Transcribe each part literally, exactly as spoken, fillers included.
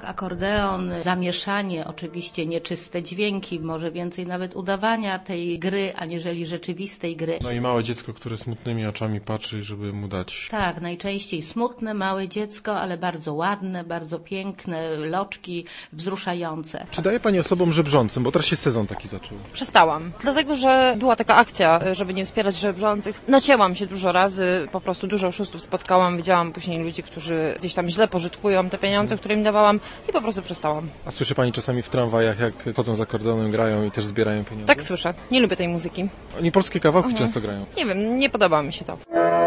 Tak, akordeon, zamieszanie, oczywiście nieczyste dźwięki, może więcej nawet udawania tej gry, aniżeli rzeczywistej gry. No i małe dziecko, które smutnymi oczami patrzy, żeby mu dać. Tak, najczęściej smutne, małe dziecko, ale bardzo ładne, bardzo piękne, loczki wzruszające. Czy daje Pani osobom żebrzącym, bo teraz się sezon taki zaczął? Przestałam, dlatego że była taka akcja, żeby nie wspierać żebrzących. Nacięłam się dużo razy, po prostu dużo oszustów spotkałam, widziałam później ludzi, którzy gdzieś tam źle pożytkują te pieniądze, które im dawałam i po prostu przestałam. A słyszy Pani czasami w tramwajach, jak chodzą z akordeonem, grają i też zbierają pieniądze? Tak słyszę, nie lubię tej muzyki. Oni polskie kawałki Mhm. często grają. Nie wiem, nie podoba mi się to.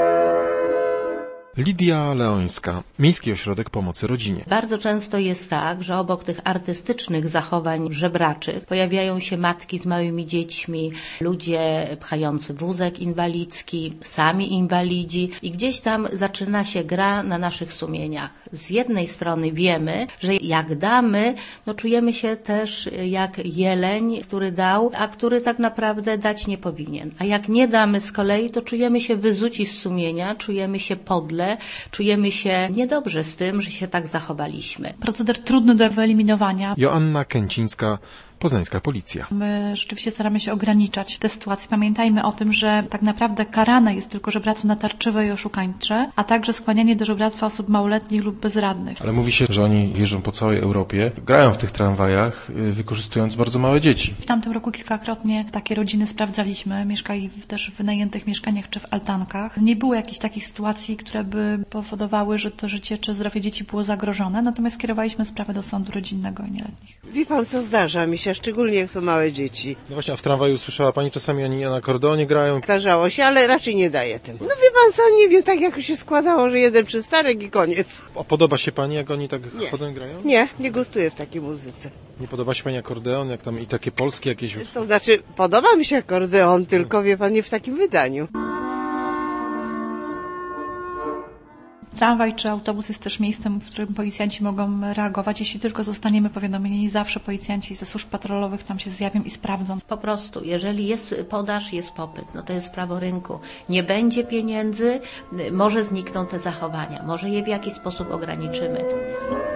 Lidia Leońska, Miejski Ośrodek Pomocy Rodzinie. Bardzo często jest tak, że obok tych artystycznych zachowań żebraczych pojawiają się matki z małymi dziećmi, ludzie pchający wózek inwalidzki, sami inwalidzi i gdzieś tam zaczyna się gra na naszych sumieniach. Z jednej strony wiemy, że jak damy, no czujemy się też jak jeleń, który dał, a który tak naprawdę dać nie powinien. A jak nie damy z kolei, to czujemy się wyzuci z sumienia, czujemy się podle, czujemy się niedobrze z tym, że się tak zachowaliśmy. Proceder trudny do wyeliminowania. Joanna Kęcińska, Poznańska Policja. My rzeczywiście staramy się ograniczać te sytuacje. Pamiętajmy o tym, że tak naprawdę karane jest tylko żebractwo natarczywe i oszukańcze, a także skłanianie do żebractwa osób małoletnich lub bezradnych. Ale mówi się, że oni jeżdżą po całej Europie, grają w tych tramwajach, wykorzystując bardzo małe dzieci. W tamtym roku kilkakrotnie takie rodziny sprawdzaliśmy. Mieszkali w, też w wynajętych mieszkaniach czy w altankach. Nie było jakichś takich sytuacji, które by powodowały, że to życie czy zdrowie dzieci było zagrożone, natomiast skierowaliśmy sprawę do sądu rodzinnego i nieletnich. Wie pan, co zdarza mi się, szczególnie jak są małe dzieci. No właśnie, a w tramwaju słyszała Pani, czasami oni na akordeonie grają. Zdarzało się, ale raczej nie daje tym. No wie pan co, nie wiem, tak jak się składało, że jeden przystanek i koniec. A podoba się Pani, jak oni tak Nie. chodzą i grają? Nie, nie gustuję w takiej muzyce. Nie podoba się Pani akordeon, jak tam i takie polskie jakieś... To znaczy, podoba mi się akordeon, tylko wie pan, nie w takim wydaniu. Tramwaj czy autobus jest też miejscem, w którym policjanci mogą reagować. Jeśli tylko zostaniemy powiadomieni, zawsze policjanci ze służb patrolowych tam się zjawią i sprawdzą. Po prostu, jeżeli jest podaż, jest popyt, no to jest prawo rynku. Nie będzie pieniędzy, może znikną te zachowania, może je w jakiś sposób ograniczymy.